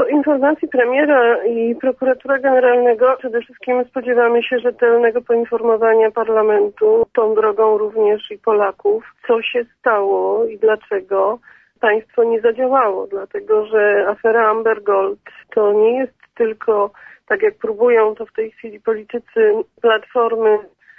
Po informacji premiera i prokuratora generalnego przede wszystkim spodziewamy się rzetelnego poinformowania parlamentu, tą drogą również i Polaków, co się stało i dlaczego państwo nie zadziałało. Dlatego, że afera Amber Gold to nie jest tylko, tak jak próbują to w tej chwili politycy Platformy,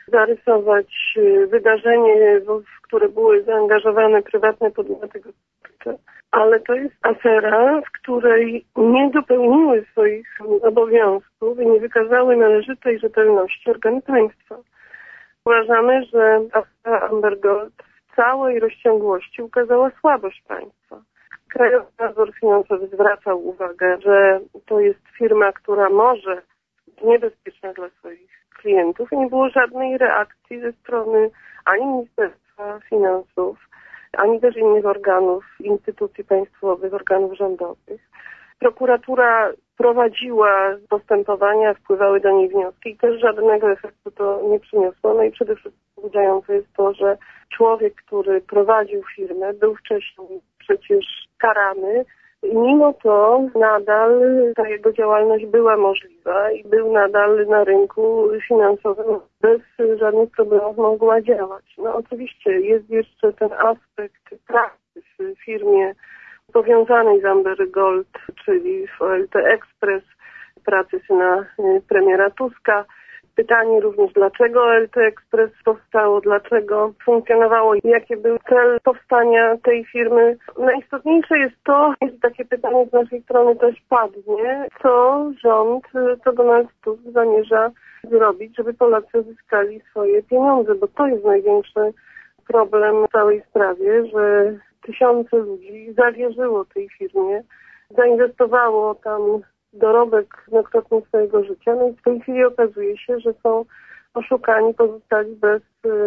zarysować wydarzenie, w które były zaangażowane prywatne podmioty gospodarcze, ale to jest afera, w której nie dopełniły swoich obowiązków i nie wykazały należytej rzetelności organy państwa. Uważamy, że afera Amber Gold w całej rozciągłości ukazała słabość państwa. Krajowy Nadzór Finansowy zwracał uwagę, że to jest firma, która może być niebezpieczna dla swoich klientów i nie było żadnej reakcji ze strony ani Ministerstwa Finansów, ani też innych organów, instytucji państwowych, organów rządowych. Prokuratura prowadziła postępowania, wpływały do niej wnioski i też żadnego efektu to nie przyniosło. No i przede wszystkim budzające jest to, że człowiek, który prowadził firmę, był wcześniej przecież karany i mimo to nadal ta jego działalność była możliwa i był nadal na rynku finansowym bez żadnych problemów mogła działać. No oczywiście jest jeszcze ten aspekt pracy w firmie powiązanej z Amber Gold, czyli w OLT Express, pracy syna premiera Tuska. Pytanie również, dlaczego OLT Express powstało, dlaczego funkcjonowało i jaki był cel powstania tej firmy. Najistotniejsze jest to, że takie pytanie z naszej strony też padnie, co rząd, co Donald Tusk zamierza zrobić, żeby Polacy uzyskali swoje pieniądze, bo to jest największy problem w całej sprawie, że tysiące ludzi zawierzyło tej firmie, zainwestowało tam dorobek wielokrotny swojego życia, no i w tej chwili okazuje się, że są oszukani, pozostali bez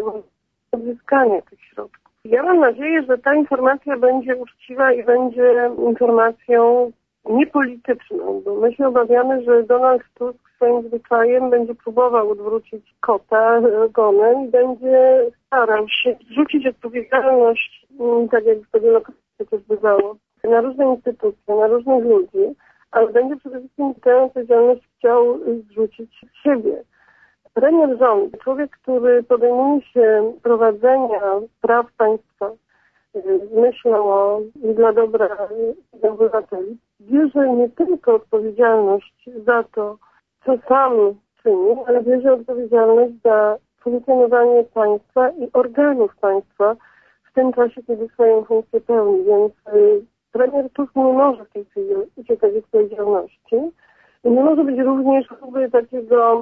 odzyskania tych środków. Ja mam nadzieję, że ta informacja będzie uczciwa i będzie informacją niepolityczną, bo my się obawiamy, że Donald Tusk swoim zwyczajem będzie próbował odwrócić kota ogonem i będzie starał się zrzucić odpowiedzialność, tak jak to wielokrotnie też bywało, na różne instytucje, na różnych ludzi, ale będzie przede wszystkim tę odpowiedzialność chciał zrzucić z siebie. Premier rządu, człowiek, który podejmuje się prowadzenia spraw państwa z myślą dla dobra obywateli, bierze nie tylko odpowiedzialność za to, co sam czyni, ale bierze odpowiedzialność za funkcjonowanie państwa i organów państwa w tym czasie, kiedy swoją funkcję pełni. Więc premier Tusk nie może w tej chwili uciekać od odpowiedzialności i nie może być również takiego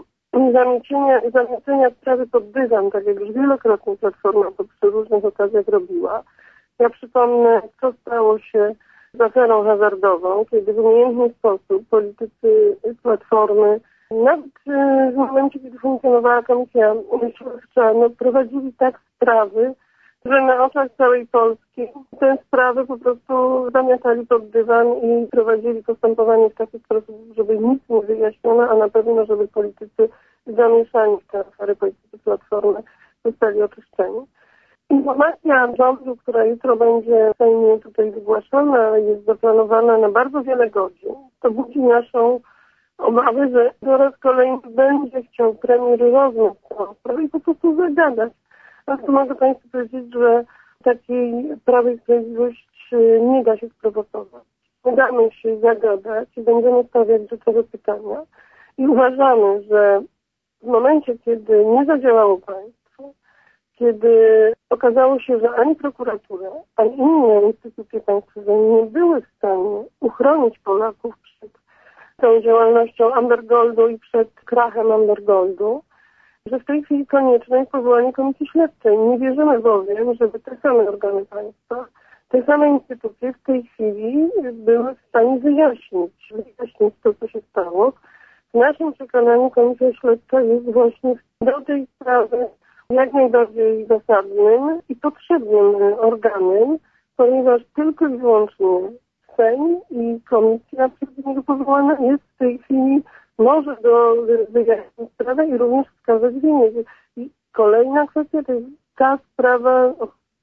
zamiecenia sprawy pod dywan, tak jak już wielokrotnie Platforma to przy różnych okazjach robiła. Ja przypomnę, co stało się z aferą hazardową, kiedy w umiejętny sposób politycy Platformy, nawet w momencie, kiedy funkcjonowała Komisja Śledcza, prowadzili tak sprawy, że na oczach całej Polski te sprawy po prostu zamiatali pod dywan i prowadzili postępowanie w taki sposób, żeby nic nie wyjaśniono, a na pewno, żeby politycy zamieszani w te afery, politycy Platformy zostali oczyszczeni. Informacja rządu, która jutro będzie w Sejmie tutaj wygłaszana, jest zaplanowana na bardzo wiele godzin. To budzi naszą obawę, że po raz kolejny będzie chciał premier rozmawiać o sprawie i po prostu zagadać. A tu mogę Państwu powiedzieć, że takiej Prawa i Sprawiedliwość nie da się sprowokować. Nie damy się zagadać i będziemy stawiać rzeczowe pytania. I uważamy, że w momencie, kiedy nie zadziałało państwo, kiedy okazało się, że ani prokuratura, ani inne instytucje państwowe nie były w stanie uchronić Polaków przed tą działalnością Amber Goldu i przed krachem Amber Goldu, że w tej chwili konieczne jest powołanie komisji śledczej. Nie wierzymy bowiem, żeby te same organy państwa, te same instytucje w tej chwili były w stanie wyjaśnić to, co się stało. W naszym przekonaniu komisja śledcza jest właśnie do tej sprawy jak najbardziej zasadnym i potrzebnym organem, ponieważ tylko i wyłącznie Sejm i komisja przez niego powołana jest w tej chwili może wyjaśnić sprawę i również wskazać winnych. I kolejna kwestia to jest ta sprawa, o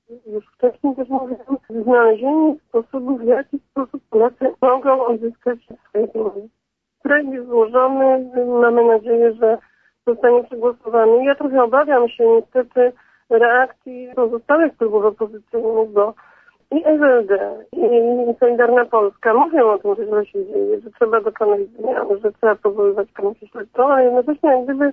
już wcześniej też mówiłam, znalezienie sposobów, w jaki sposób Polacy mogą odzyskać swoje pieniądze. Projekt jest złożony, mamy nadzieję, że zostanie przegłosowany. Ja trochę obawiam się niestety reakcji pozostałych klubów opozycyjnych, bo i SLD, i Solidarna Polska mówią o tym, że źle się dzieje, że trzeba dokonać zmian, że trzeba powoływać komisję śledczą, ale jednocześnie jak gdyby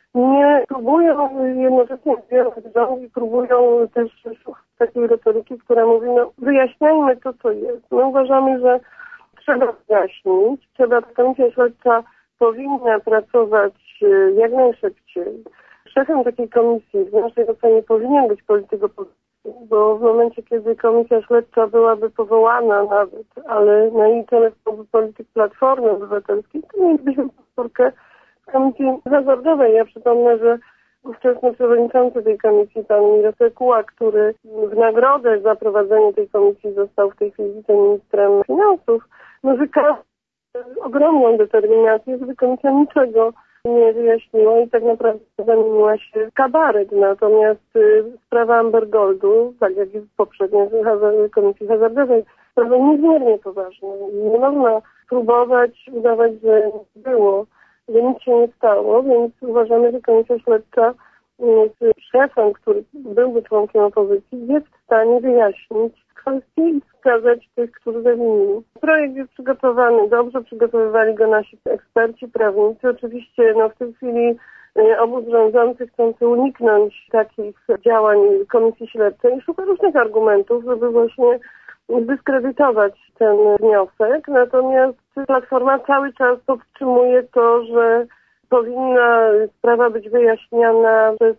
nie próbują jednocześnie zbierać rząd i próbują też szukać takiej retoryki, która mówi, no wyjaśniajmy to, co jest. My uważamy, że trzeba wyjaśnić, ta komisja śledcza powinna pracować jak najszybciej. Szefem takiej komisji w naszej ocenie powinien być polityk opozycji, bo w momencie, kiedy komisja śledcza byłaby powołana nawet, ale na jej czele byłby polityk Platformy Obywatelskiej, to mielibyśmy powtórkę w Komisji Hazardowej. Ja przypomnę, że ówczesny przewodniczący tej komisji, pan Mirosław Kuła, który w nagrodę za prowadzenie tej komisji został w tej chwili wiceministrem finansów, wykazał ogromną determinację, żeby komisja niczego nie wyjaśniła i tak naprawdę zamieniła się w kabaret. Natomiast sprawa Amber Goldu, tak jak i poprzednio w Komisji Hazardowej, sprawa niezmiernie poważna. Nie można próbować udawać, że nie było, że nic się nie stało, więc uważamy, że Komisja Śledcza z szefem, który byłby członkiem opozycji, jest w stanie wyjaśnić kwestie i wskazać tych, którzy zawinili. Projekt jest przygotowany, dobrze przygotowywali go nasi eksperci, prawnicy. Oczywiście w tej chwili obóz rządzący chcący uniknąć takich działań Komisji Śledczej szuka różnych argumentów, żeby właśnie dyskredytować ten wniosek. Natomiast Platforma cały czas podtrzymuje to, że powinna sprawa być wyjaśniana przez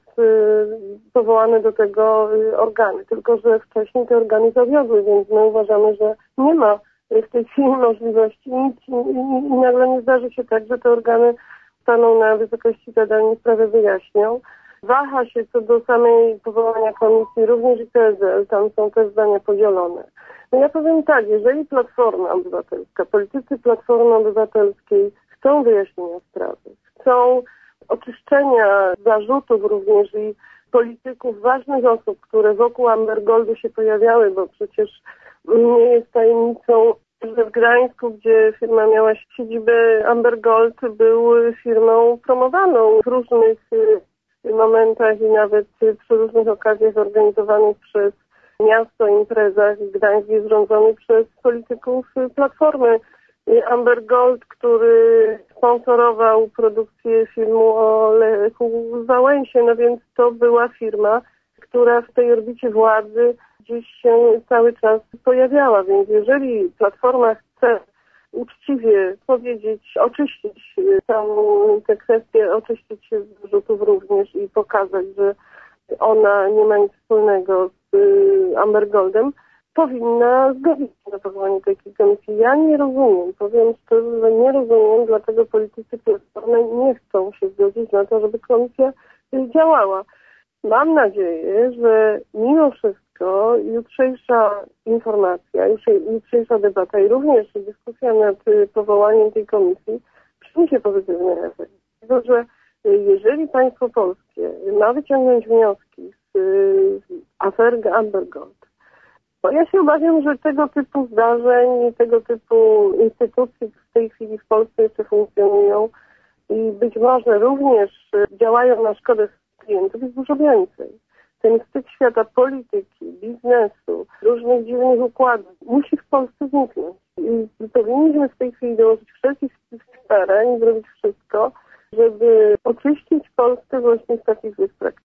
powołane do tego organy. Tylko że wcześniej te organy zawiodły, więc my uważamy, że nie ma w tej chwili możliwości nic i nagle nie zdarzy się tak, że te organy staną na wysokości zadań i sprawę wyjaśnią. Waha się co do samej powołania komisji, również i PSL, tam są te zdania podzielone. No ja powiem tak, jeżeli Platforma Obywatelska, politycy Platformy Obywatelskiej chcą wyjaśnienia sprawy, chcą oczyszczenia zarzutów również i polityków, ważnych osób, które wokół Amber Goldu się pojawiały, bo przecież nie jest tajemnicą, że w Gdańsku, gdzie firma miała siedzibę Amber Gold, był firmą promowaną w różnych momentach i nawet przy różnych okazjach organizowanych przez miasto, imprezach. Gdańsk jest rządzony przez polityków Platformy. Amber Gold, który sponsorował produkcję filmu o Lechu Wałęsie, no więc to była firma, która w tej orbicie władzy gdzieś się cały czas pojawiała, więc jeżeli Platforma chce uczciwie powiedzieć, oczyścić tę kwestię, oczyścić się z zarzutów również i pokazać, że ona nie ma nic wspólnego z Amber Goldem, powinna zgodzić się na powołanie takiej komisji. Ja nie rozumiem, powiem szczerze, że nie rozumiem, dlaczego politycy Platformy nie chcą się zgodzić na to, żeby komisja działała. Mam nadzieję, że mimo wszystko jutrzejsza informacja, jutrzejsza debata i również dyskusja nad powołaniem tej komisji przyniesie pozytywny efekt. Dlatego, że jeżeli państwo polskie ma wyciągnąć wnioski z afery Amber Gold, bo ja się obawiam, że tego typu zdarzeń, tego typu instytucji w tej chwili w Polsce jeszcze funkcjonują i być może również działają na szkodę klientów, jest dużo więcej. Ten wstyd świata polityki, biznesu, różnych dziwnych układów musi w Polsce zniknąć. I powinniśmy w tej chwili dołożyć wszelkich starań i zrobić wszystko, żeby oczyścić Polskę właśnie z takich złych praktyk.